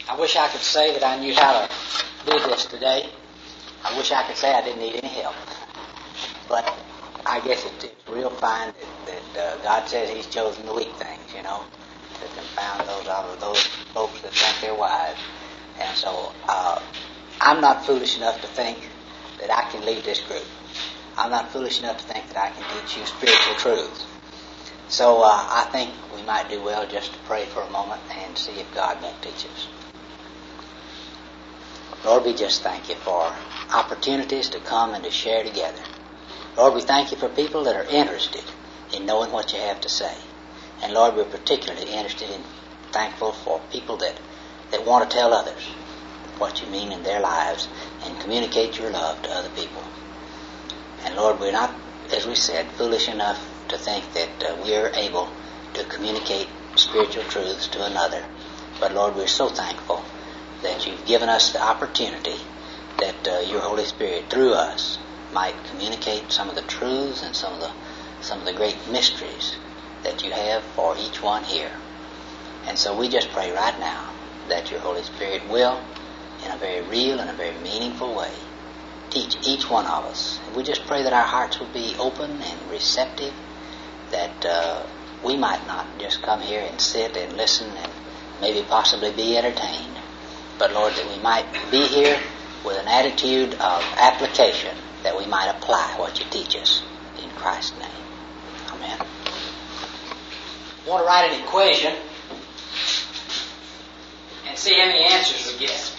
I wish I could say that I knew how to do this today. I wish I could say I didn't need any help. But I guess it's real fine that God says He's chosen the weak things, to confound those folks that think they're wise. And so I'm not foolish enough to think that I can lead this group. I'm not foolish enough to think that I can teach you spiritual truths. So I think we might do well just to pray for a moment and see if God won't teach us. Lord, we just thank you for opportunities to come and to share together. Lord, we thank you for people that are interested in knowing what you have to say. And Lord, we're particularly interested and thankful for people that want to tell others what you mean in their lives and communicate your love to other people. And Lord, we're not, as we said, foolish enough to think that we're able to communicate spiritual truths to another. But Lord, we're so thankful that you've given us the opportunity that your Holy Spirit, through us, might communicate some of the truths and some of the great mysteries that you have for each one here. And so we just pray right now that your Holy Spirit will, in a very real and a very meaningful way, teach each one of us. And we just pray that our hearts will be open and receptive, that we might not just come here and sit and listen and maybe possibly be entertained, but Lord, that we might be here with an attitude of application, that we might apply what you teach us in Christ's name. Amen. I want to write an equation and see how many answers we get.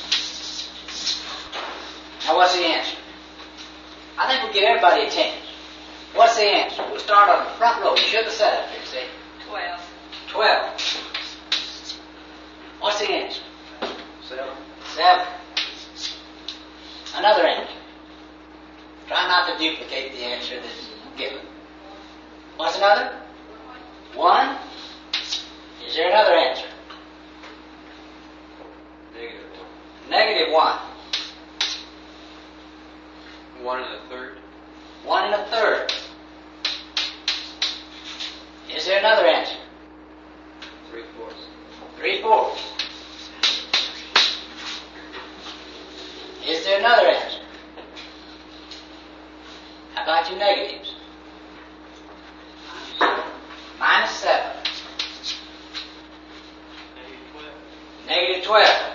Now, what's the answer? I think we'll give everybody a chance. What's the answer? We'll start on the front row. You should have set up here, see? 12. 12. What's the answer? 7. 7. Another answer. Try not to duplicate the answer that's given. What's another? 1. Is there another answer? -1. -1. 1 1/3. 1 1/3. Is there another answer? 3/4. 3/4. Is there another answer? How about your negatives? -7. -12.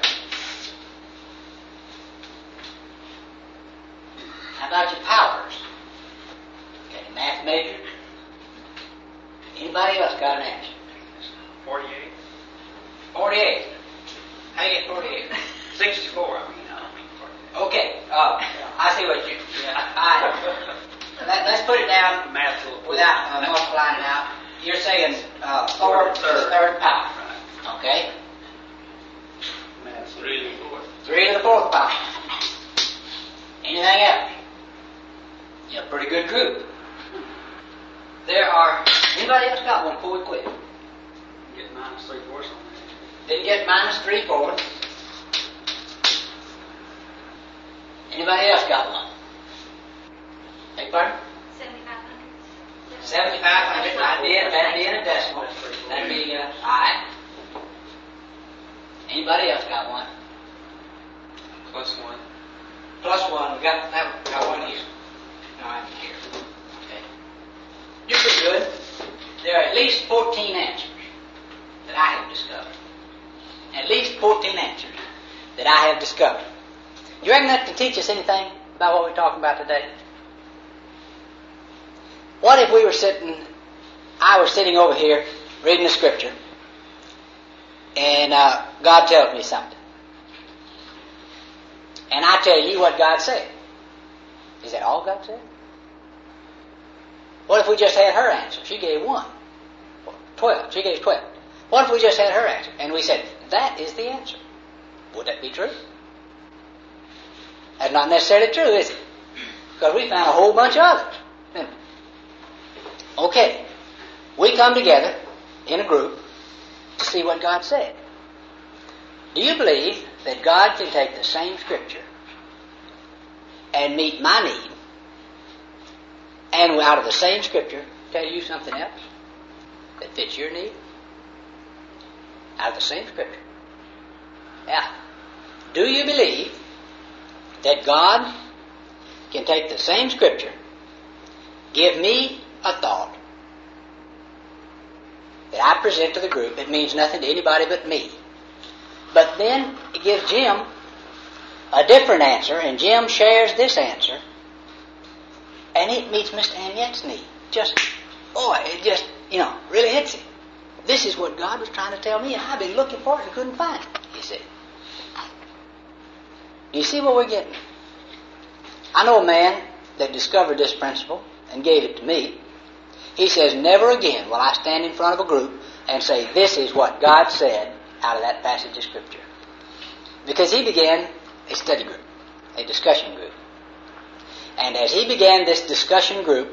How about your powers? Okay, math major. Anybody else got an answer? 48. 48. How you get 48? 64. Okay. I see what you. Let's put it down Math without multiplying it out. You're saying 4 to the third power. Okay. 3 to the 4th. 3 to the 4th power. Anything else? You're a pretty good group. There are. Anybody else got one before we quit? Get -3/4 on that. Didn't get -3/4. Anybody else got one? Beg pardon? 7,500. 7,500. That'd be in a decimal. That'd be alright. Anybody else got one? +1. +1. We got one here. No, I'm here. Okay. You're pretty good. There are at least 14 answers that I have discovered. At least 14 answers that I have discovered. You reckon that can teach us anything about what we're talking about today? What if I was sitting over here reading the scripture, and God tells me something, and I tell you what God said? Is that all God said? What if we just had her answer? She gave 1. 12. She gave 12. What if we just had her answer, and we said, that is the answer? Would that be true? That's not necessarily true, is it? Because we found a whole bunch of others. Okay. We come together in a group to see what God said. Do you believe that God can take the same scripture and meet my need, and out of the same scripture tell you something else that fits your need? Out of the same scripture. Yeah. Do you believe that God can take the same scripture, give me a thought that I present to the group? It means nothing to anybody but me. But then it gives Jim a different answer, and Jim shares this answer, and it meets Mr. Aniette's need. It just, really hits him. This is what God was trying to tell me, and I've been looking for it and couldn't find it, he said. Do you see what we're getting? I know a man that discovered this principle and gave it to me. He says, never again will I stand in front of a group and say, this is what God said out of that passage of Scripture. Because he began a study group, a discussion group. And as he began this discussion group,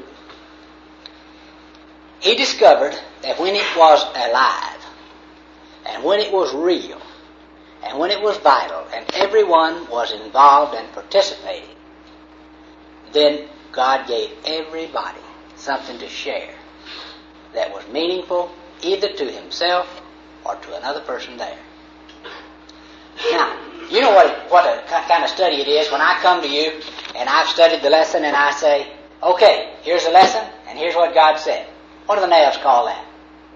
he discovered that when it was alive, and when it was real, and when it was vital, and everyone was involved and participating, then God gave everybody something to share that was meaningful either to himself or to another person there. Now, you know what a kind of study it is when I come to you and I've studied the lesson and I say, okay, here's the lesson and here's what God said. What do the nails call that?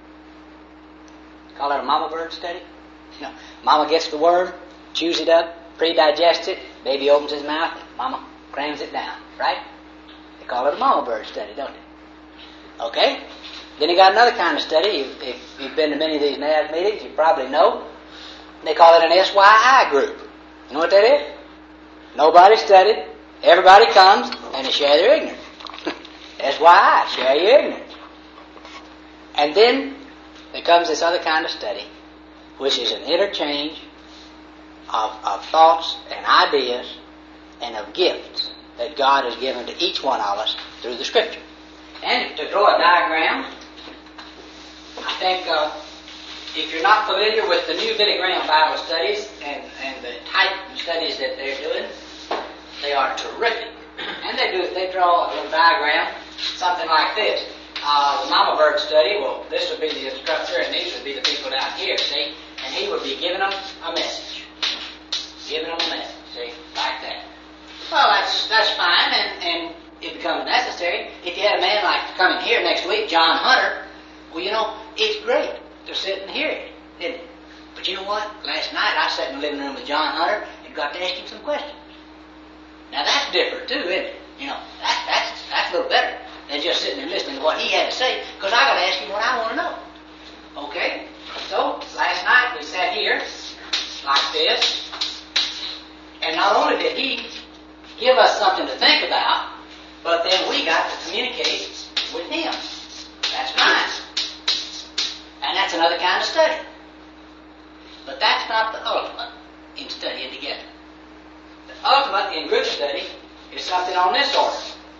Call it a mama bird study? Mama gets the word, chews it up, pre-digests it, baby opens his mouth, mama crams it down, right? They call it a mama bird study, don't they? Okay? Then you got another kind of study. If you've been to many of these NAS meetings, you probably know. They call it an SYI group. You know what that is? Nobody studied. Everybody comes and they share their ignorance. SYI, share your ignorance. And then there comes this other kind of study, which is an interchange of thoughts and ideas and of gifts that God has given to each one of us through the Scripture. And to draw a diagram, I think if you're not familiar with the new Billy Graham Bible studies and the type of studies that they're doing, they are terrific. And they draw a little diagram, something like this. The Mama Bird study, well, this would be the instructor and these would be the people down here, see? And he would be giving them a message. Giving them a message, see? Like that. Well, that's fine, and it becomes necessary. If you had a man like coming here next week, John Hunter, well, it's great to sit and hear it, isn't it? But you know what? Last night I sat in the living room with John Hunter and got to ask him some questions. Now that's different too, isn't it? That's a little better than just sitting there listening to what he had to say, because I got to ask him what I want to know. Okay? So last night we sat here like this, and not only did he give us something to think about, but then we got to communicate with him. That's fine. And that's another kind of study. But that's not the ultimate in studying together. The ultimate in group study is something on this order.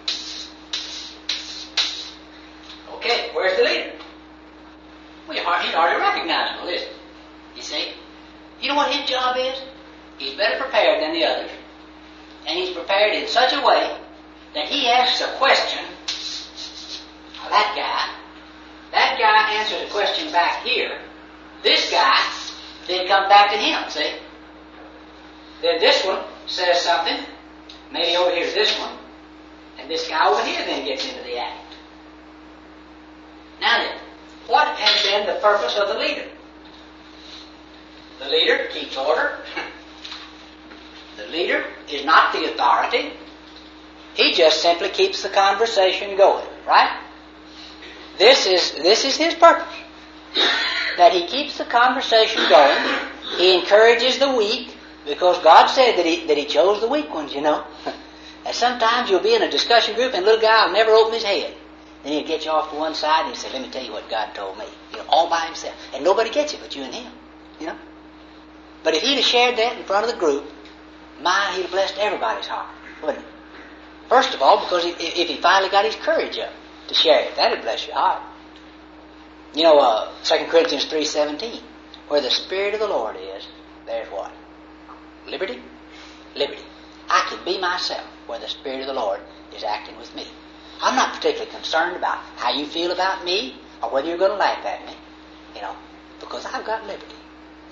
Okay, where's the leader? Well, he's already recognizable, isn't he? You see? You know what his job is? He's better prepared than the others. And he's prepared in such a way that he asks a question of that guy. That guy answers a question back here. This guy then comes back to him, see? Then this one says something. Maybe over here is this one. And this guy over here then gets into the act. Now then, what has been the purpose of the leader? The leader keeps order. The leader is not the authority. He just simply keeps the conversation going, right? This is his purpose. That he keeps the conversation going. He encourages the weak, because God said that he chose the weak ones, And sometimes you'll be in a discussion group and a little guy will never open his head. Then he'll get you off to one side and he'll say, let me tell you what God told me. All by himself. And nobody gets it but you and him. But if he'd have shared that in front of the group, he'd have blessed everybody's heart, wouldn't he? First of all, because if he finally got his courage up to share it, that'd bless your heart. 2 Corinthians 3:17, where the Spirit of the Lord is, there's what? Liberty? Liberty. I can be myself where the Spirit of the Lord is acting with me. I'm not particularly concerned about how you feel about me or whether you're going to laugh at me, because I've got liberty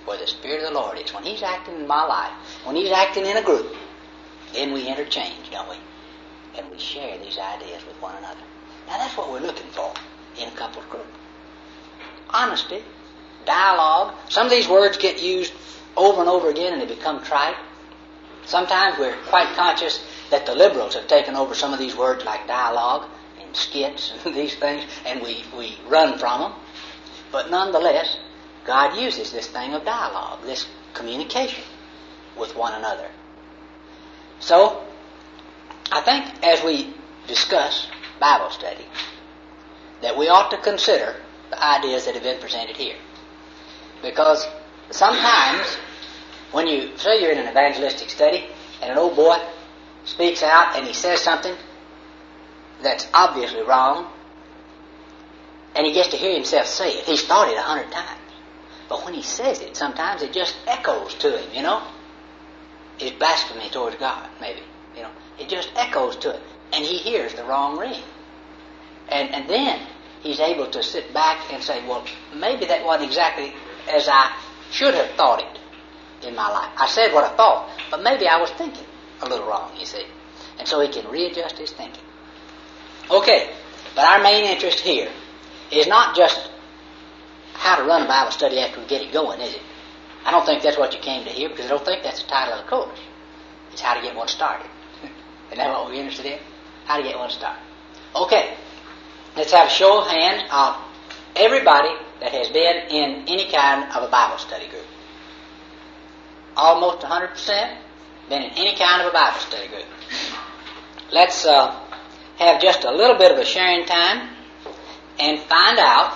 where the Spirit of the Lord is. When He's acting in my life, when He's acting in a group, then we interchange, don't we? And we share these ideas with one another. Now that's what we're looking for in a couples group. Honesty, dialogue. Some of these words get used over and over again and they become trite. Sometimes we're quite conscious that the liberals have taken over some of these words like dialogue and skits and these things, and we run from them. But nonetheless, God uses this thing of dialogue, this communication with one another. So, I think as we discuss Bible study, that we ought to consider the ideas that have been presented here. Because sometimes, when you say you're in an evangelistic study, and an old boy speaks out and he says something that's obviously wrong, and he gets to hear himself say it. He's thought it 100 times. But when he says it, sometimes it just echoes to him, It's blasphemy towards God, maybe, It just echoes to him. And he hears the wrong ring. And then he's able to sit back and say, well, maybe that wasn't exactly as I should have thought it in my life. I said what I thought, but maybe I was thinking a little wrong, you see. And so he can readjust his thinking. Okay, but our main interest here is not just how to run a Bible study after we get it going, is it? I don't think that's what you came to hear, because I don't think that's the title of the course. It's how to get one started. Isn't that what we're interested in? How to get one started. Okay, let's have a show of hands of everybody that has been in any kind of a Bible study group. Almost 100% been in any kind of a Bible study group. Let's have just a little bit of a sharing time and find out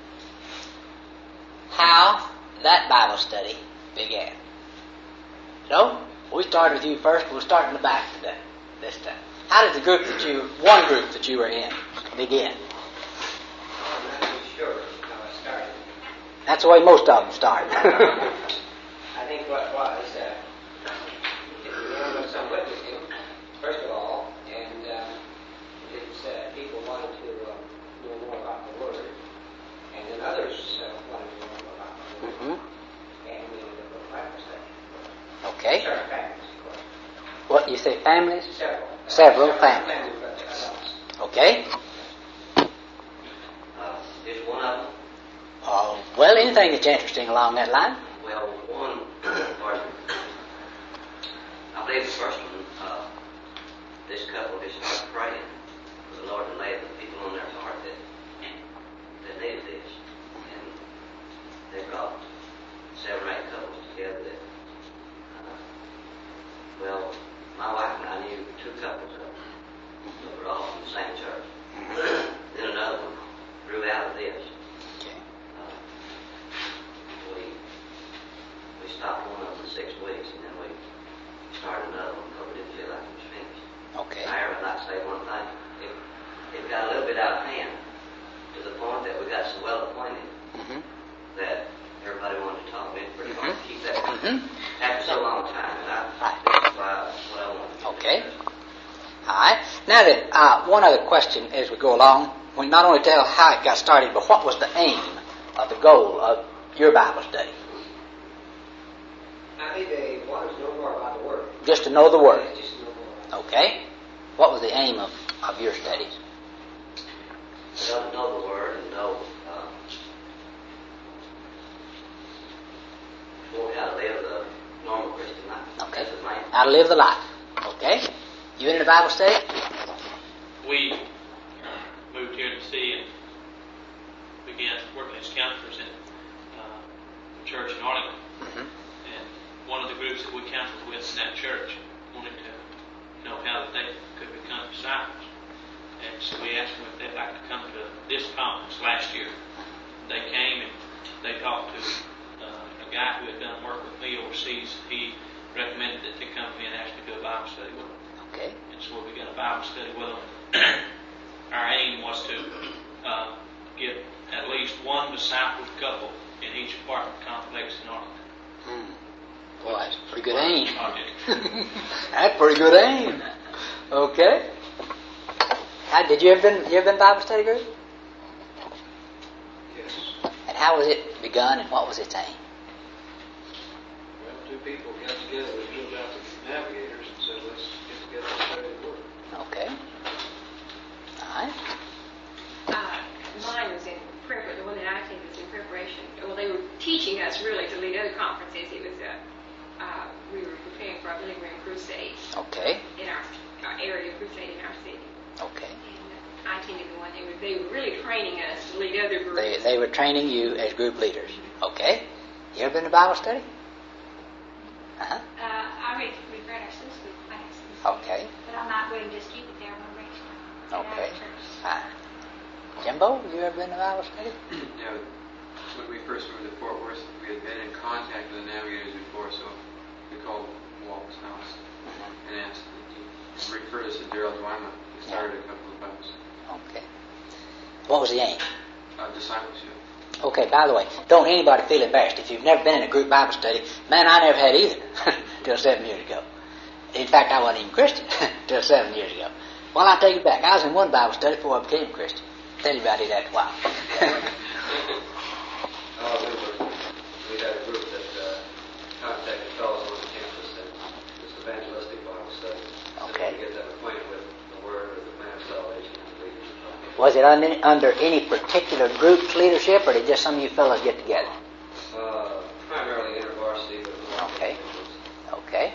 how that Bible study began. So, we started with you first. We'll start in the back today, this time. How did one group that you were in, begin? I'm not too sure how I started. That's the way most of them start. I think what it was, if you learn with some witnessing, first of all, and it's people wanted to know more about the Word, and then others wanted to know more about the Word, and we ended up with a Bible study. Okay. Certain families, of course. What, you say families? Several families. but adults. Okay. Just one of them. Well, anything that's interesting along that line. Well, one, I believe the first one, this couple just started praying for the Lord to lay the people on their heart that needed this. And they brought 7 or 8 couples together that, my wife and I knew 2 couples of them that were all from the same church. Then another one grew out of this. Okay. We stopped one of them in 6 weeks, and then we started another one because we didn't feel like it was finished. Okay. I would like to say one thing. It got a little bit out of hand to the point that we got so well acquainted that everybody wanted to talk. It's pretty hard to keep that after so long time. And that's what I wanted. Okay. All right. Now then, one other question as we go along. We not only tell how it got started, but what was the aim of the goal of your Bible study? I think they wanted to know more about the Word. Just to know the Word. Yeah, just to know more about Okay. What was the aim of your studies? To know the Word and know how to live the normal Christian life. Okay. That's the main. How to live the life. Okay. You in a Bible study? We moved here to see and began working as counselors in the church in Arlington. And one of the groups that we counseled with in that church wanted to know how that they could become disciples. And so we asked them if they'd like to come to this conference last year. They came and they talked to a guy who had done work with me overseas. He recommended that they come to me and asked me to do a Bible study with them. Okay. And so we began a Bible study with them. Our aim was to get at least one discipled couple in each apartment complex in Arlington. Boy, that's a pretty good aim. Project. That's pretty good aim. Okay. Did you ever been Bible study group? Yes. And how was it begun and what was its aim? people got together, they moved out to Navigators and said, let's get together and study the Word. Okay. All right. Mine was in the one that I attended was in preparation. Well, they were teaching us really to lead other conferences. It was we were preparing for a Billy Graham crusade. Okay. In our area crusade in our city. Okay. And I attended the one. They were really training us to lead other groups. They were training you as group leaders. Okay. You ever been to Bible study? Uh-huh. I read our Sunday school classes. Okay. But I'm not going to just keep it there. I'm going to Okay. Fine. Jimbo, you ever been to Bible study? Yeah, when we first moved to Fort Worth, we had been in contact with the Navigators before, so we called Walt's house and asked, he referred us to Daryl Dwima. He started a couple of Bibles. Okay. What was the aim? Discipleship. Okay, by the way, don't anybody feel embarrassed. If you've never been in a group Bible study, man, I never had either till 7 years ago. In fact, I wasn't even Christian till 7 years ago. Well, I'll take it back. I was in one Bible study before I became a Christian. Tell you about it after a while. We had a group that contacted fellows on the campus, and it was evangelistic Bible study. Okay. To get them acquainted with the Word or the plan of salvation and the leaders. Was it under any particular group's leadership, or did just some of you fellows get together? Primarily InterVarsity, but more Okay. Okay.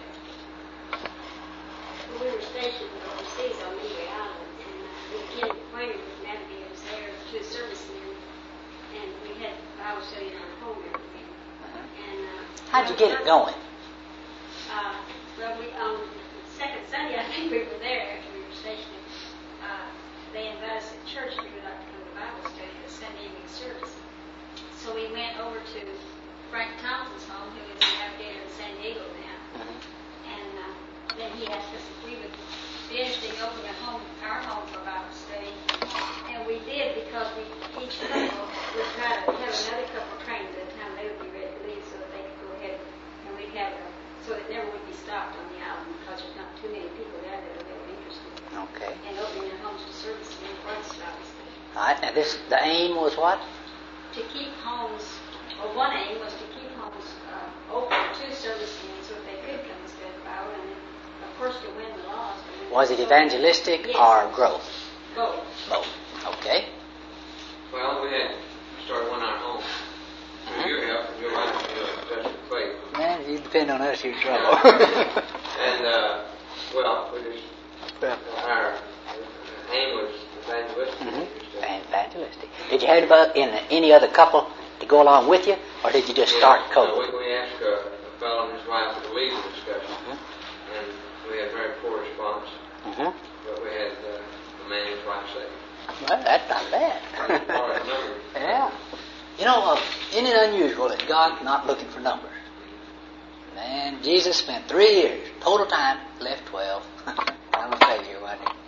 Well, we were stationed overseas on Midway Island, and we became acquainted with navigators there, two servicemen, and we had Bible study in our home every week. And How'd you get it going? Well, on the second Sunday, I think we were there after we were stationed. They invited us at church. We would like to come to Bible study at the Sunday evening service. So we went over to Frank Thompson's home, who is a navigator in San Diego now. And then he asked us if we would be interested in opening our home for Bible study. And we did, because each couple would try to have another couple trained at a time they would be ready to leave, so that they could go ahead and we'd have so that never would be stopped on the island, because there's not too many people there that are really interested Okay. in opening their homes to service and Christ obviously. All right. Now, the aim was what? To keep homes, or one aim was to keep homes open to servicemen so that they could come and study the Bible, and then, of course, to win the lost. Was it evangelistic Yes. or growth? Both. Both. Okay. Well, we had started one at home. With your help and your wife, Pastor Clay. Man, if you depend on us, you're in trouble. And, well, we just, our aim was evangelistic. Evangelistic. Did you have any other couple to go along with you, or did you just start cold? We asked a fellow and his wife to lead the discussion, and we had very poor response. But we had the man and his wife say, Well, that's not bad. large number. Yeah. You know, isn't it unusual that God's not looking for numbers? Man, Jesus spent 3 years, total time, left 12. I'm a failure, wasn't he?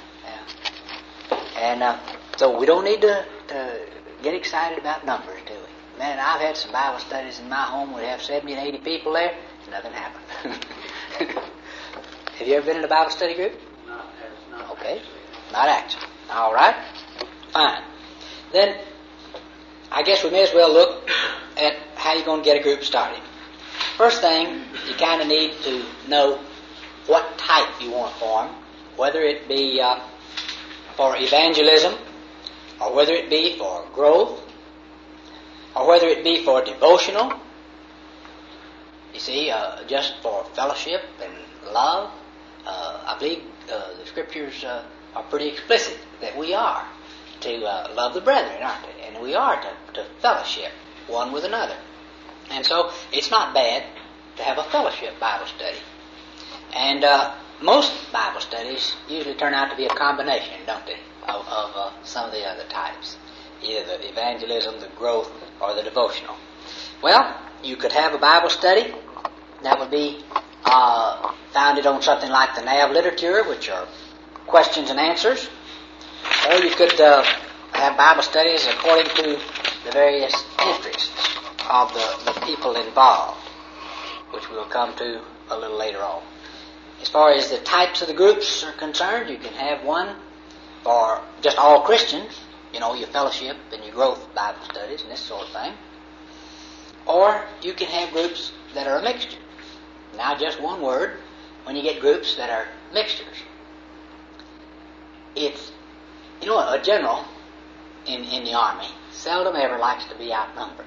Yeah. And so we don't need to get excited about numbers, do we? Man, I've had some Bible studies in my home where we have 70 and 80 people there, and nothing happened. Have you ever been in a Bible study group? Not Okay. Not actually. All right. Fine. Then, I guess we may as well look at how you're going to get a group started. First thing, you kind of need to know what type you want to form, whether it be for evangelism, or whether it be for growth, or whether it be for devotional. You see, just for fellowship and love. I believe the Scriptures are pretty explicit that we are to love the brethren, aren't they? And we are to fellowship one with another. And so it's not bad to have a fellowship Bible study. And most Bible studies usually turn out to be a combination, don't they, of some of the other types. Either the evangelism, the growth, or the devotional. Well, you could have a Bible study that would be founded on something like the NAV literature, which are questions and answers. Or you could have Bible studies according to the various interests of the people involved, which we'll come to a little later on. As far as the types of the groups are concerned, you can have one for just all Christians, you know, your fellowship and your growth Bible studies and this sort of thing. Or you can have groups that are a mixture. Now just one word, when you get groups that are mixtures. It's, a general in the Army seldom ever likes to be outnumbered.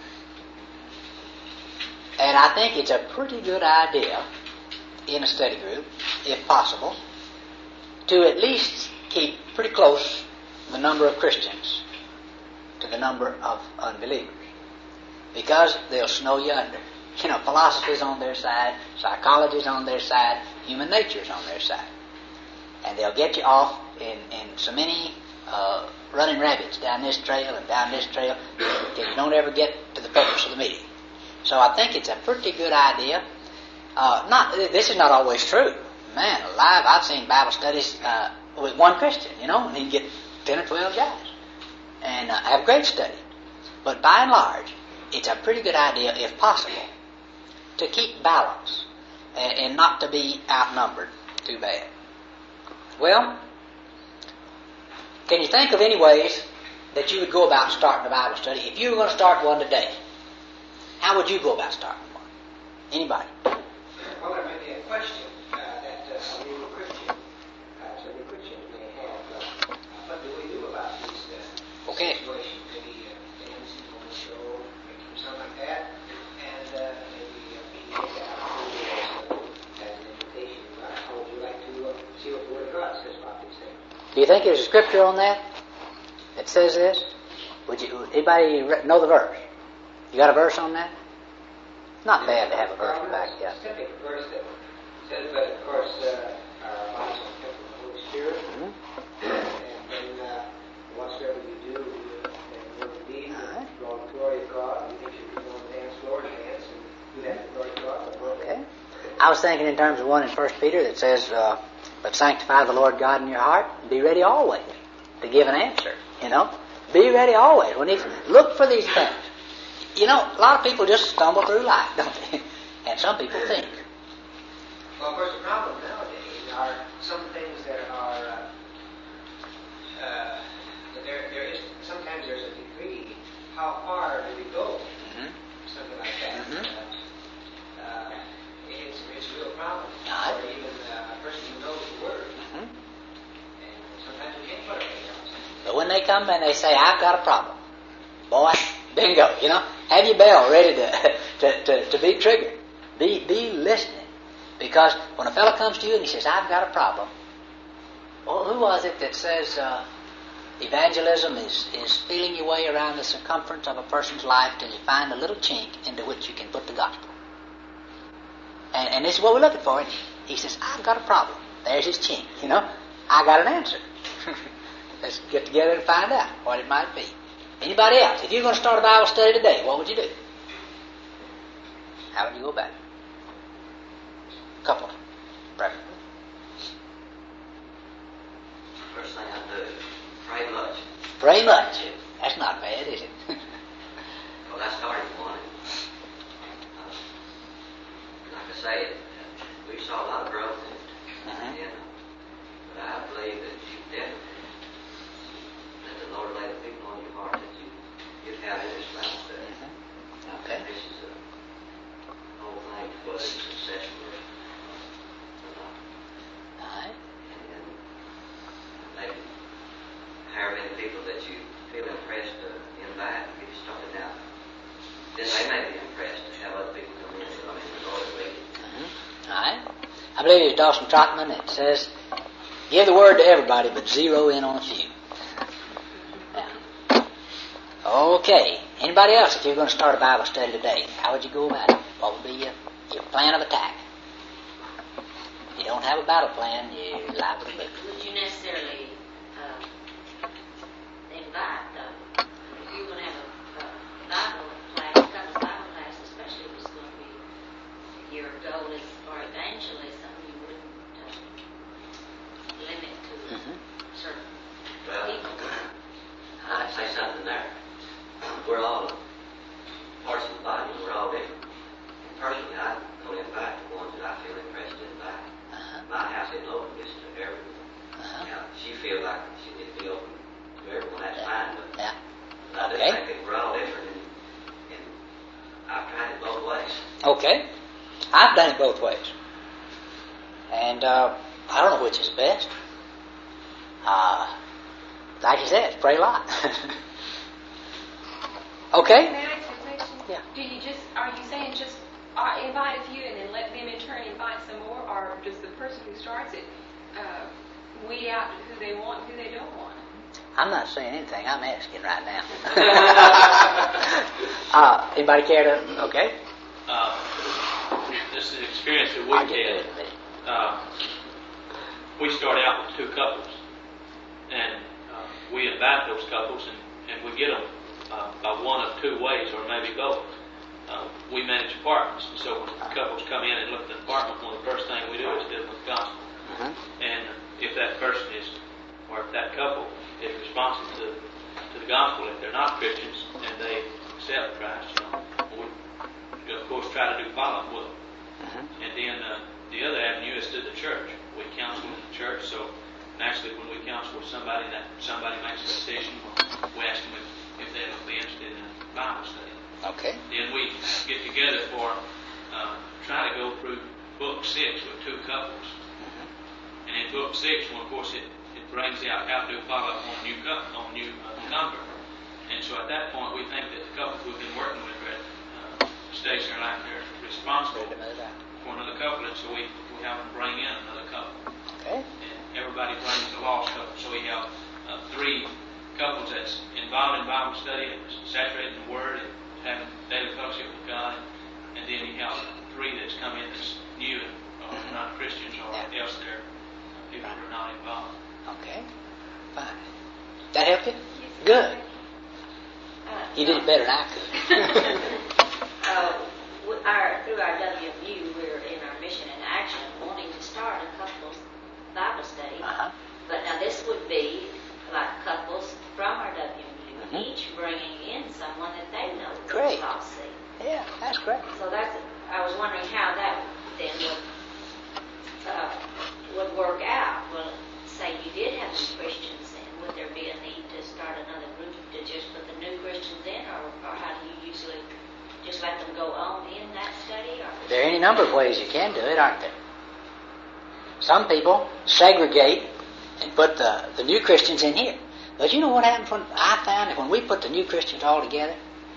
And I think it's a pretty good idea in a study group, if possible, to at least keep pretty close the number of Christians to the number of unbelievers. Because they'll snow you under. Philosophy's on their side, psychology's on their side, human nature's on their side. And they'll get you off in so many running rabbits down this trail and down this trail till you don't ever get to the purpose of the meeting. So I think it's a pretty good idea. This is not always true. Man alive, I've seen Bible studies with one Christian, and he'd get 10 or 12 guys and have great study. But by and large, it's a pretty good idea, if possible, to keep balance and not to be outnumbered too bad. Well, can you think of any ways that you would go about starting a Bible study? If you were going to start one today, how would you go about starting one? Anybody? Well, there may be a question that some new Christians may have. What do we do about these situations? Maybe dancing on the show, maybe something like that, and maybe take that opportunity as an invitation. How would you like to see what the Word of God says about these things? Do you think there's a scripture on that says this? Anybody know the verse? You got a verse on that? Not bad to have a verse back, yeah. Specific verse that says, but of course, our lives are kept with the Holy Spirit, and then whatsoever you do, and word and deed, draw the glory of God. You think you can go on the dance floor and dance and do that to the glory of God. Okay. I was thinking in terms of one in 1 Peter that says, but sanctify the Lord God in your heart, and be ready always to give an answer. Be ready always. Look for these things. A lot of people just stumble through life, don't they? And some people think. Well, of course, the problem nowadays are some things that are, sometimes there's a degree, how far do we go? Something like that. It's a real problem. Or even a person who knows the Word. And sometimes we can't put our finger on something. But when they come and they say, I've got a problem, boy, bingo, have your bell ready to be triggered. Be listening. Because when a fellow comes to you and he says, I've got a problem, well, who was it that says evangelism is feeling your way around the circumference of a person's life till you find a little chink into which you can put the gospel? And this is what we're looking for. He says, I've got a problem. There's his chink, I got an answer. Let's get together and find out what it might be. Anybody else? If you're going to start a Bible study today, what would you do? How would you go about it? Couple, preferably. First thing I do, pray much. Pray much. That's not bad, is it? Well, I started one. Like I say, we saw a lot of growth in it. But I believe that you definitely let the Lord lay the people on your heart that you have in this Bible study. Okay. This is a whole thing for the successful. And maybe however many people that you feel impressed to invite and get started now. Then they may be impressed to have other people come in. The Lord will lead. All right. I believe it's Dawson Trotman that says, give the word to everybody, but zero in on a few. Yeah. Okay. Anybody else, if you're going to start a Bible study today, how would you go about it? What would be your plan of attack? If you don't have a battle plan, you're liable to lose. Would you necessarily invite, if you're going to have a Bible class, a couple of Bible classes, especially if it's going to be your goal is for evangelism, you wouldn't limit to certain people. I'd say something there. We're all parts of the body, we're all different. And personally, I only invite the ones that I feel impressed to invite. My house isn't open just to everyone. Now, if she feels like she needs to be open to everyone, that's fine. But I just think that we're all different, and I've tried it both ways. Okay. I I've done it both ways. And I don't know which is best. Like you said, pray a lot. Okay? May I ask a question? Yeah. Are you saying just invite a few and then let them in turn invite some more, or does the person who starts it weed out who they want and who they don't want? I'm not saying anything. I'm asking right now. Anybody care to? Okay. This is an experience that we had. We start out with 2 couples, and we invite those couples, and we get them by one of 2 ways, or maybe both. We manage apartments, and so when couples come in and look at the apartment, one of the first things we do is give them the gospel. And if that person is, or if that couple is responsive to the gospel, if they're not Christians and they accept Christ, we of course try to do follow-up with them. And then the other avenue is through the church. We counsel in the church, so naturally when we counsel with somebody, that somebody makes a decision, we ask them if they would be interested in a Bible study. Okay. Then we get together for try to go through book 6 with 2 couples. And in book 6, well, of course, it brings out how to do follow-up on new convert. And so at that point, we think that the couples we've been working with are at a stage in their life they're responsible for another couple, and so we have them bring in another couple. Okay. And everybody brings a lost couple. So we have 3 couples that's involved in Bible study, and saturated in the Word, and having daily fellowship with God. And then you have 3 that's come in that's new, or not Christians, or else they're people who are not involved. Okay. Fine. That help you? Good. You did it better than I could. Through our WMU, we're in our mission in action, wanting to start a couples Bible study. But now this would be like couples from our WMU, each bringing in someone that they know Great. lost seed. Yeah, that's great. So I was wondering how that then would work out. Well, say you did have some Christians in, would there be a need to start another group to just put the new Christians in, or how do you usually just let them go on in that study? Or? There are any number of ways you can do it, aren't there? Some people segregate and put the new Christians in here. But you know what happens when I found that when we put the new Christians all together?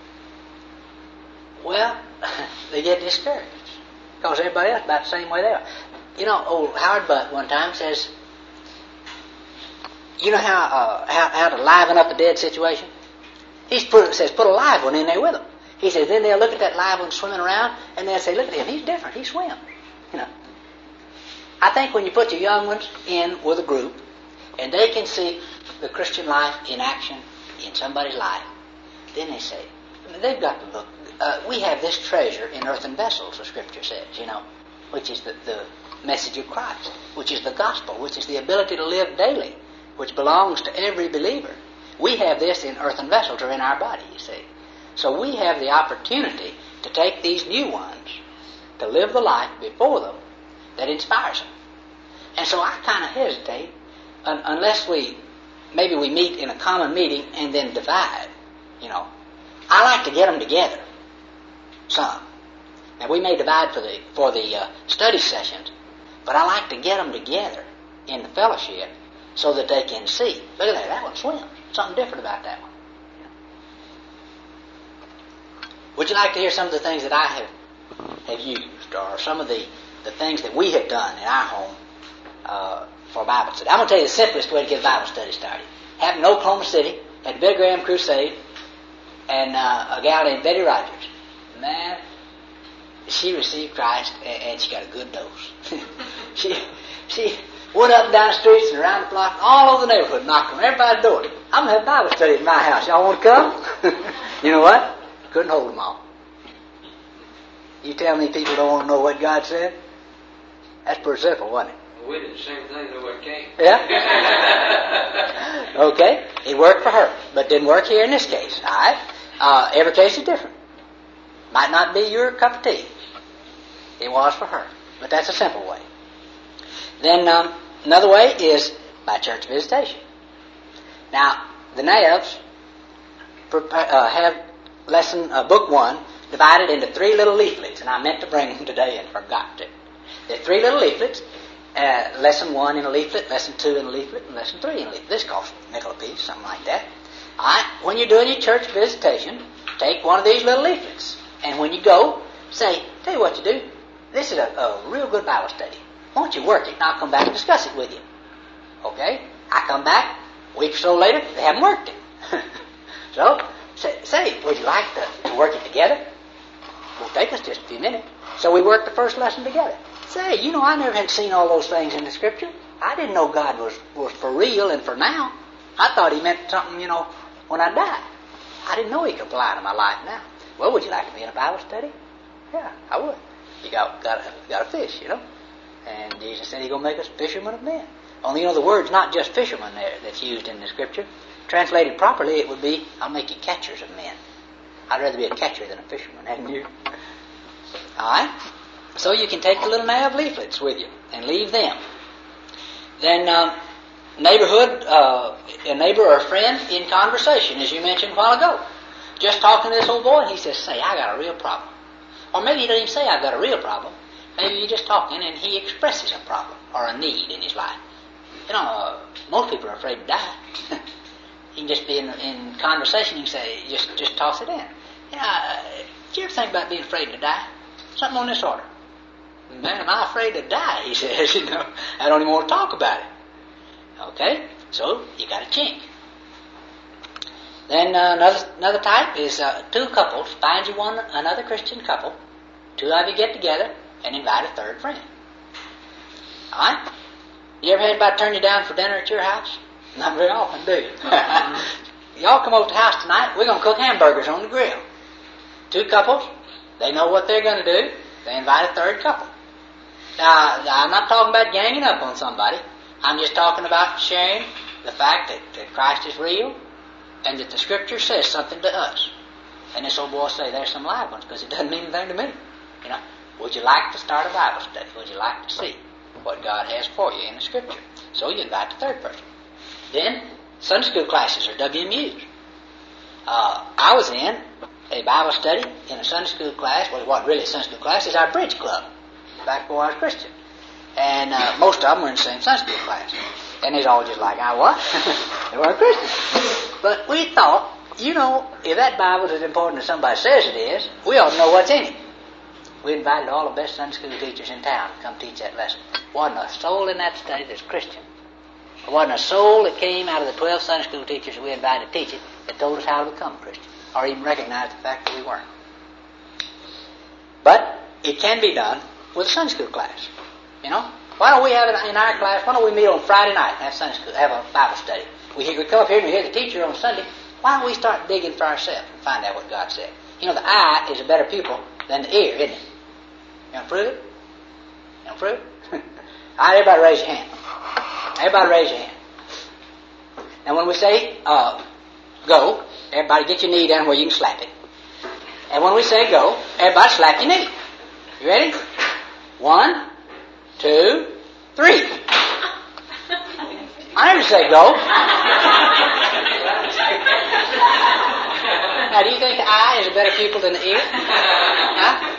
Well, they get discouraged because everybody else is about the same way they are. You know, old Howard Butt one time says, you know how to liven up a dead situation? He says put a live one in there with them. He says then they'll look at that live one swimming around and they'll say, look at him, he's different, he swims. You know, I think when you put your young ones in with a group and they can see the Christian life in action in somebody's life, then they say, they've got to look. We have this treasure in earthen vessels, the Scripture says, you know, which is the message of Christ, which is the gospel, which is the ability to live daily, which belongs to every believer. We have this in earthen vessels or in our body, you see. So we have the opportunity to take these new ones, to live the life before them that inspires them. And so I kind of hesitate unless maybe we meet in a common meeting and then divide, you know. I like to get them together, some. Now we may divide for the study sessions, but I like to get them together in the fellowship so that they can see. Look at that one swims. Something different about that one. Would you like to hear some of the things that I have used, or some of the things that we have done in our home for Bible study? I'm going to tell you the simplest way to get a Bible study started. Happened in Oklahoma City at the Billy Graham Crusade, and a gal named Betty Rogers. Man, she received Christ, and she got a good dose. she went up and down the streets and around the block, all over the neighborhood, knocking on everybody's door. I'm going to have Bible study at my house. Y'all want to come? You know what? Couldn't hold them all. You tell me people don't want to know what God said? That's pretty simple, wasn't it? We did the same thing, nobody came. Yeah? Okay. It worked for her, but didn't work here in this case. All right? Every case is different. Might not be your cup of tea. It was for her. But that's a simple way. Then another way is by church visitation. Now, the Nabs have lesson book 1 divided into 3 little leaflets, and I meant to bring them today and forgot to. There are 3 little leaflets. Lesson 1 in a leaflet, lesson 2 in a leaflet, and lesson 3 in a leaflet. This costs a nickel a piece, something like that. All right. When you're doing your church visitation, take one of these little leaflets, and when you go, say, tell you what you do. This is a real good Bible study. Why don't you work it, and I'll come back and discuss it with you. Okay? I come back, a week or so later, they haven't worked it. So, say, would you like to work it together? It won't take us just a few minutes. So we worked the first lesson together. Say, I never had seen all those things in the Scripture. I didn't know God was for real and for now. I thought He meant something, when I died. I didn't know He could apply to my life now. Well, would you like to be in a Bible study? Yeah, I would. You got a fish, And Jesus said He's going to make us fishermen of men. Only, the word's not just fishermen there that's used in the Scripture. Translated properly, it would be, I'll make you catchers of men. I'd rather be a catcher than a fisherman, hadn't you? All right? So you can take the little nav leaflets with you and leave them. Then neighborhood, a neighbor or a friend in conversation, as you mentioned a while ago. Just talking to this old boy, and he says, say, I got a real problem. Or maybe he doesn't even say, I've got a real problem. Maybe you're just talking and he expresses a problem or a need in his life. Most people are afraid to die. You can just be in conversation, you can say, just toss it in. Did you ever think about being afraid to die? Something on this order. Man, am I afraid to die, he says. I don't even want to talk about it. Okay, so you got a chink. Then another type is 2 couples. Find you another Christian couple. 2 of you get together and invite a 3rd friend. All right? You ever had anybody turn you down for dinner at your house? Not very often, do you? Y'all come over to the house tonight. We're going to cook hamburgers on the grill. 2 couples. They know what they're going to do. They invite a 3rd couple. Now, I'm not talking about ganging up on somebody. I'm just talking about sharing the fact that Christ is real and that the Scripture says something to us. And this old boy say, there's some live ones because it doesn't mean anything to me. Would you like to start a Bible study? Would you like to see what God has for you in the Scripture? So you invite the 3rd person. Then, Sunday school classes or WMUs. I was in a Bible study in a Sunday school class. Well, what really a Sunday school class is our bridge club, back before I was Christian. And most of them were in the same Sunday school class. And they's all just like, what? They weren't Christians. But we thought, if that Bible's as important as somebody says it is, we ought to know what's in it. We invited all the best Sunday school teachers in town to come teach that lesson. Wasn't a soul in that study that's Christian. There wasn't a soul that came out of the 12 Sunday school teachers we invited to teach it that told us how to become Christian, or even recognized the fact that we weren't. But it can be done with a Sunday school class. Why don't we have it in our class? Why don't we meet on Friday night and have a Bible study? We come up here and we hear the teacher on Sunday. Why don't we start digging for ourselves and find out what God said? The eye is a better pupil than the ear, isn't it? You want to prove it? You want to prove it? All right, everybody raise your hand. Everybody raise your hand. And when we say go, everybody get your knee down where you can slap it. And when we say go, everybody slap your knee. You ready? 1, 2, 3. I never say go. Now, do you think the eye is a better pupil than the ear? Huh?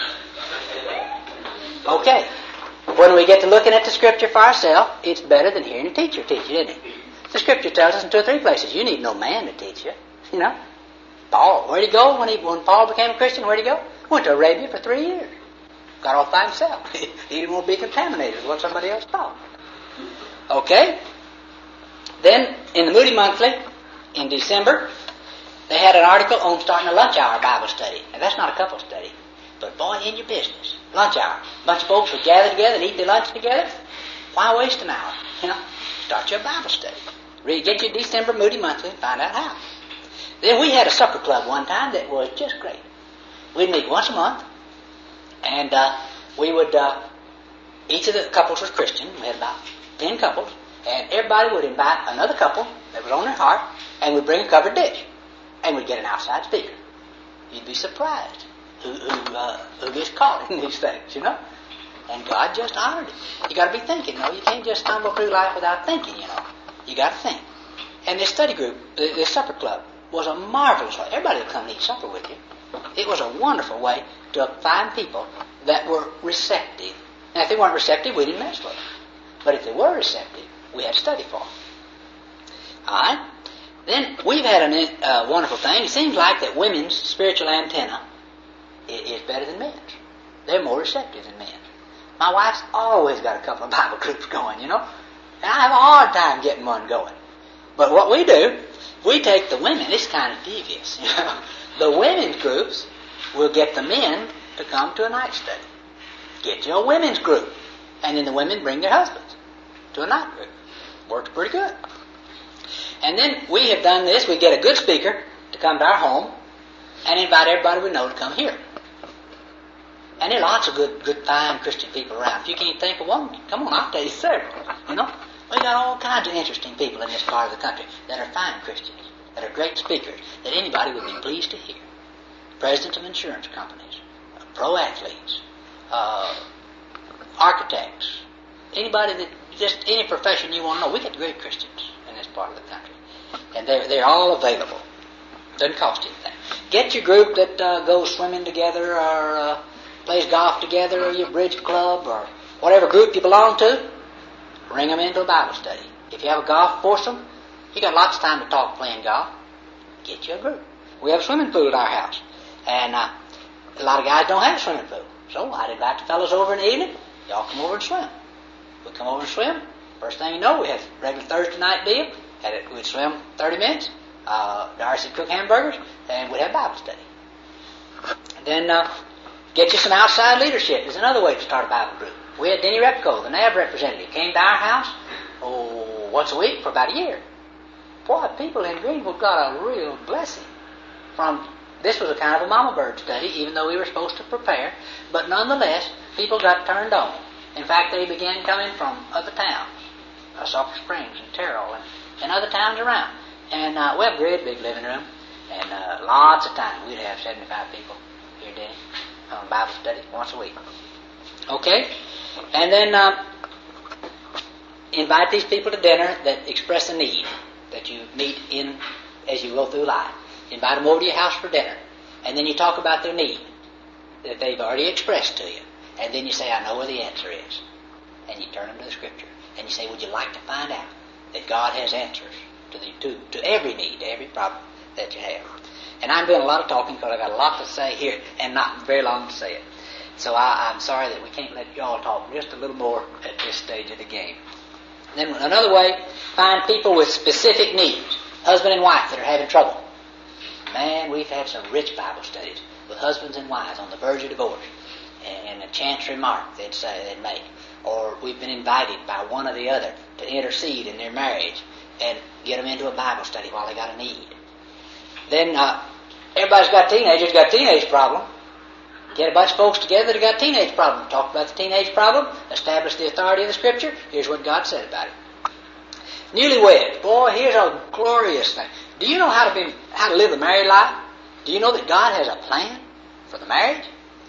Okay. When we get to looking at the Scripture for ourselves, it's better than hearing a teacher teach you, isn't it? The Scripture tells us in 2 or 3 places, you need no man to teach you. Paul, where'd he go when Paul became a Christian? Where'd he go? Went to Arabia for 3 years. Got off by himself. He didn't want to be contaminated with what somebody else taught. Okay? Then, in the Moody Monthly, in December, they had an article on starting a lunch hour Bible study. Now, that's not a couple study, but boy, in your business. Lunch hour. A bunch of folks would gather together and eat their lunch together. Why waste an hour? Start your Bible study. Get your December Moody Monthly and find out how. Then we had a supper club one time that was just great. We'd meet once a month, and we would, each of the couples was Christian. We had about 10 couples, and everybody would invite another couple that was on their heart, and we'd bring a covered dish, and we'd get an outside speaker. You'd be surprised who gets caught in these things, And God just honored it. You got to be thinking, You can't just stumble through life without thinking, You got to think. And this study group, this supper club, was a marvelous way. Everybody would come and eat supper with you. It was a wonderful way to find people that were receptive. Now, if they weren't receptive, we didn't mess with them. But if they were receptive, we had to study for them. All right? Then we've had a wonderful thing. It seems like that women's spiritual antenna is better than men's. They're more receptive than men's. My wife's always got a couple of Bible groups going, And I have a hard time getting one going. But what we do, we take the women. It's kind of devious, The women's groups will get the men to come to a night study. Get you a women's group. And then the women bring their husbands to a night group. Works pretty good. And then we have done this. We get a good speaker to come to our home and invite everybody we know to come here. And there are lots of good, fine Christian people around. If you can't think of one, come on, I'll tell you several. We got all kinds of interesting people in this part of the country that are fine Christians, that are great speakers, that anybody would be pleased to hear. Presidents of insurance companies, pro athletes, architects, anybody that, just any profession you want to know. We get great Christians in this part of the country. And they're all available. Doesn't cost anything. Get your group that goes swimming together or plays golf together or your bridge club or whatever group you belong to. Bring them into a Bible study. If you have a golf foursome, you got lots of time to talk playing golf. Get you a group. We have a swimming pool at our house. And a lot of guys don't have a swimming pool. So I'd invite the fellows over in the evening. Y'all come over and swim. We come over and swim. First thing you know, we have a regular Thursday night deal. We'd swim 30 minutes. Darcy would cook hamburgers. And we'd have Bible study. And then get you some outside leadership is another way to start a Bible group. We had Denny Repko, the NAB representative, came to our house once a week for about a year. Boy, people in Greenville got a real blessing from. This was a kind of a mama bird study, even though we were supposed to prepare. But nonetheless, people got turned on. In fact, they began coming from other towns, Sulphur Springs and Terrell and other towns around. And we have a great big living room, and lots of time. We'd have 75 people here, Denny, on Bible study once a week. Okay? And then invite these people to dinner that express a need that you meet in as you go through life. Invite them over to your house for dinner. And then you talk about their need that they've already expressed to you. And then you say, I know where the answer is. And you turn them to the Scripture. And you say, would you like to find out that God has answers to every need, to every problem that you have? And I'm doing a lot of talking because I've got a lot to say here and not very long to say it. So I'm sorry that we can't let y'all talk just a little more at this stage of the game. Then another way, find people with specific needs. Husband and wife that are having trouble. Man, we've had some rich Bible studies with husbands and wives on the verge of divorce. And a chance remark they'd make. Or we've been invited by one or the other to intercede in their marriage and get them into a Bible study while they got a need. Then everybody's got teenagers, got a teenage problem. Get a bunch of folks together that got a teenage problem. Talk about the teenage problem. Establish the authority of the Scripture. Here's what God said about it. Newlyweds. Boy, here's a glorious thing. Do you know how to live a married life? Do you know that God has a plan for the marriage?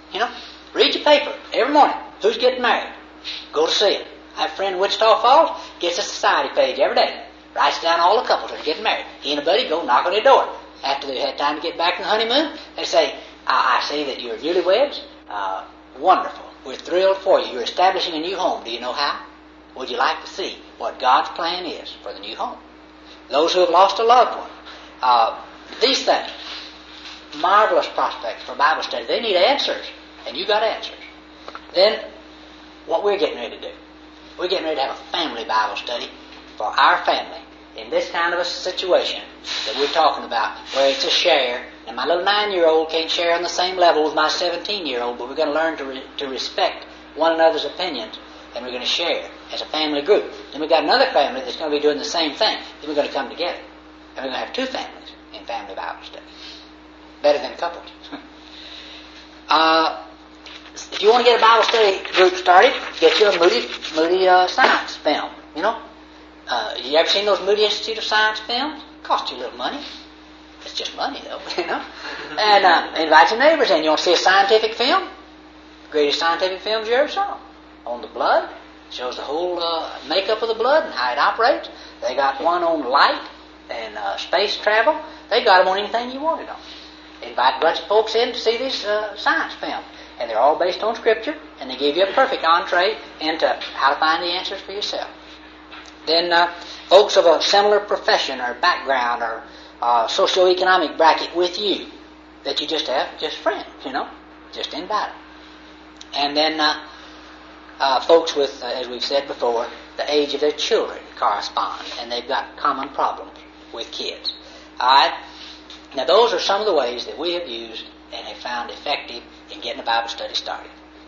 Read your paper every morning. Who's getting married? Go to see it. I have a friend in Wichita Falls, gets a society page every day. Writes down all the couples that are getting married. He and a buddy go knock on their door. After they've had time to get back from the honeymoon, they say, I see that you're newlyweds. Wonderful. We're thrilled for you. You're establishing a new home. Do you know how? Would you like to see what God's plan is for the new home? Those who have lost a loved one. These things. Marvelous prospects for Bible study. They need answers. And you got answers. Then, what we're getting ready to do. We're getting ready to have a family Bible study for our family in this kind of a situation that we're talking about, where it's a share. And my little 9-year-old can't share on the same level with my 17-year-old, but we're going to learn to respect one another's opinions, and we're going to share as a family group. Then we've got another family that's going to be doing the same thing. Then we're going to come together. And we're going to have 2 families in family Bible study. Better than couples. If you want to get a Bible study group started, get you a Moody Science film. You ever seen those Moody Institute of Science films? Cost you a little money. It's just money, though, And invite your neighbors in. You want to see a scientific film? Greatest scientific films you ever saw. On the blood. Shows the whole makeup of the blood and how it operates. They got one on light and space travel. They got them on anything you want it on. invite a bunch of folks in to see this science film. And they're all based on Scripture, and they give you a perfect entree into how to find the answers for yourself. Then folks of a similar profession or background or socioeconomic bracket with you that you just have, just friends, just invite them. And then folks with, as we've said before, the age of their children correspond, and they've got common problems with kids. All right? Now, those are some of the ways that we have used and have found effective in getting a Bible study started.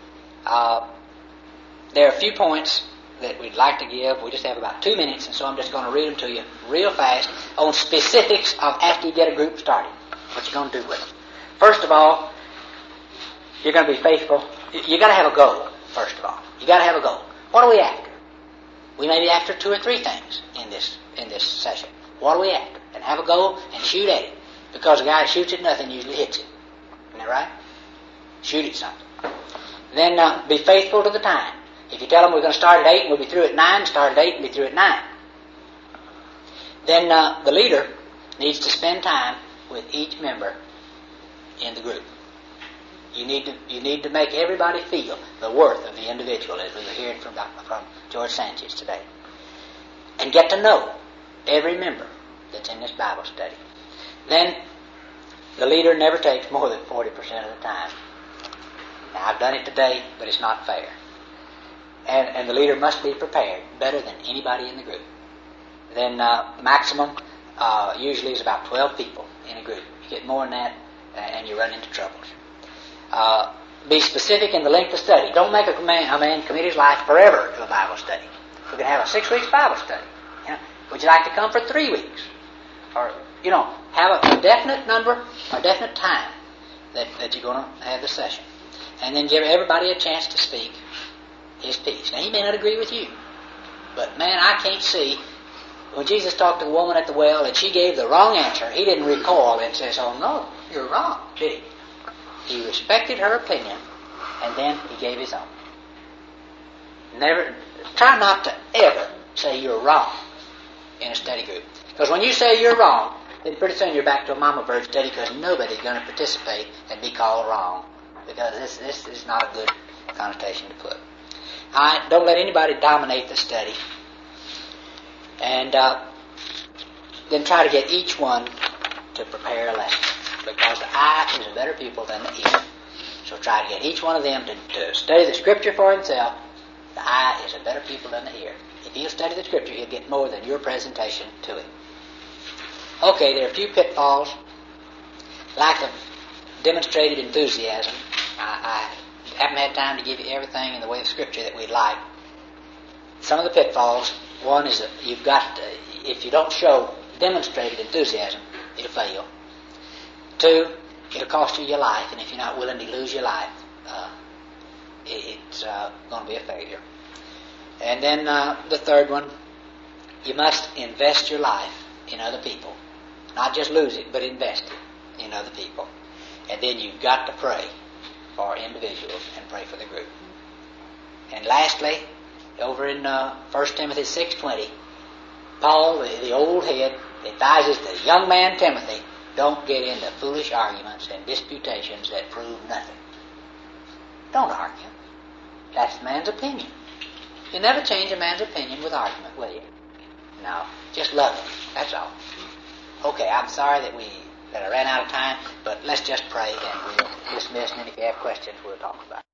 There are a few points that we'd like to give. We just have about 2 minutes, and so I'm just going to read them to you real fast on specifics of after you get a group started, what you're going to do with them. First of all, you're going to be faithful. You've got to have a goal, first of all. You've got to have a goal. What are we after? We may be after 2 or 3 things in this session. What are we after? And have a goal and shoot at it. Because a guy that shoots at nothing usually hits it. Isn't that right? Shoot at something. Then be faithful to the time. If you tell them we're going to start at 8 and we'll be through at 9, start at 8 and be through at 9. Then the leader needs to spend time with each member in the group. You need to make everybody feel the worth of the individual, as we were hearing from George Sanchez today. And get to know every member that's in this Bible study. Then the leader never takes more than 40% of the time. Now, I've done it today, but it's not fair. And the leader must be prepared better than anybody in the group. Then maximum usually is about 12 people in a group. You get more than that, and you run into troubles. Be specific in the length of study. Don't make a man commit his life forever to a Bible study. We're going to have a 6 weeks Bible study. Would you like to come for 3 weeks? Or, have a definite number, a definite time that you're going to have the session. And then give everybody a chance to speak his piece. Now, he may not agree with you, but man, I can't see. When Jesus talked to the woman at the well and she gave the wrong answer, he didn't recoil and says, "Oh no, you're wrong," did he? He respected her opinion, and then he gave his own. Try not to ever say you're wrong in a study group. Because when you say you're wrong, then pretty soon you're back to a mama bird study, because nobody's going to participate and be called wrong. Because this is not a good connotation to put. All right, don't let anybody dominate the study. And then try to get each one to prepare a lesson. Because the eye is a better pupil than the ear. So try to get each one of them to study the Scripture for himself. The eye is a better pupil than the ear. If he'll study the Scripture, he'll get more than your presentation to him. Okay, there are a few pitfalls. Lack of demonstrated enthusiasm. I haven't had time to give you everything in the way of Scripture that we'd like. Some of the pitfalls. One is that you've got to, if you don't show demonstrated enthusiasm, it'll fail. 2, it'll cost you your life, and if you're not willing to lose your life, it's going to be a failure. And then the third one, you must invest your life in other people. Not just lose it, but invest it in other people. And then you've got to pray for individuals and pray for the group. And lastly, over in 1 Timothy 6:20, Paul, the old head, advises the young man Timothy, don't get into foolish arguments and disputations that prove nothing. Don't argue. That's man's opinion. You never change a man's opinion with argument, will you? No. Just love him. That's all. Okay, I'm sorry that I ran out of time, but let's just pray and we'll dismiss, and then if you have questions, we'll talk about it.